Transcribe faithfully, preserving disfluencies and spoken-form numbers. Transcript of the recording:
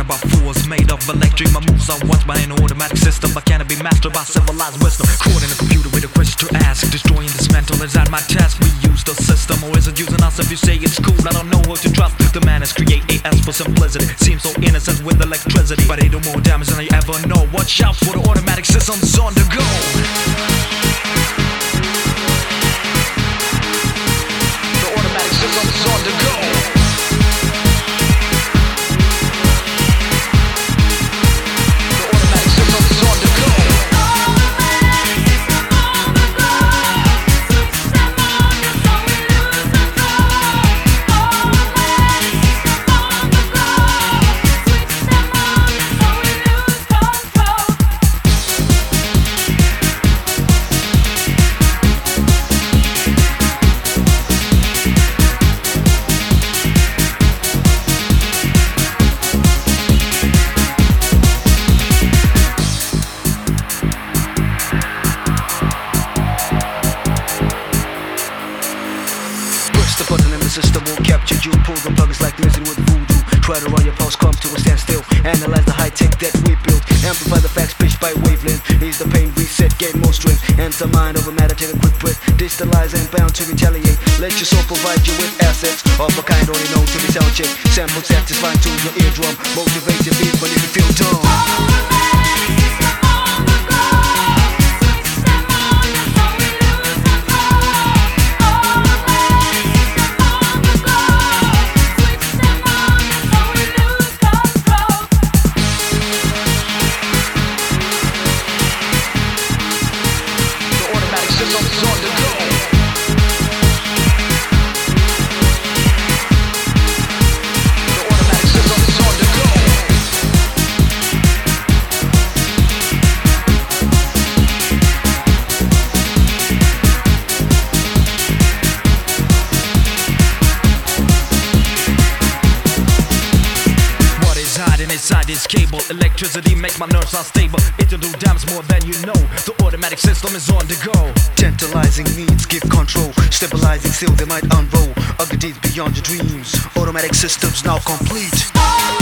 by force, made of electric. My moves are watched by an automatic system, but can it be mastered by civilized wisdom? Caught in a computer with a question to ask, destroying this mental, is that my task? We use the system, or is it using us? If you say it's cool, I don't know who to trust. The man is create A S for simplicity, seems so innocent with electricity, but they do more damage than you ever know. Watch out for the automatic systems on the go. The automatic systems on the go. The button in the system will capture you. Pull the plug, it's like messing with voodoo. Try to run your pulse, come to a standstill. Analyze the high tech that we built. Amplify the facts pitched by wavelength. Ease the pain, reset, gain more strength. Enter mind over matter, take a quick breath. Distalize and bound to retaliate. Let your soul provide you with assets of a kind only known to be sound check. Sample satisfying to your eardrum. Motivate your beat when you feel dumb. Systems on the go. The automatic systems on the go. What is hiding inside this cable? Electricity make my nerves unstable. It'll do damage more than you know. The automatic system is on the go. Tantalizing needs give control. Stabilizing still they might unroll. Ugly deeds beyond your dreams. Automatic systems now complete.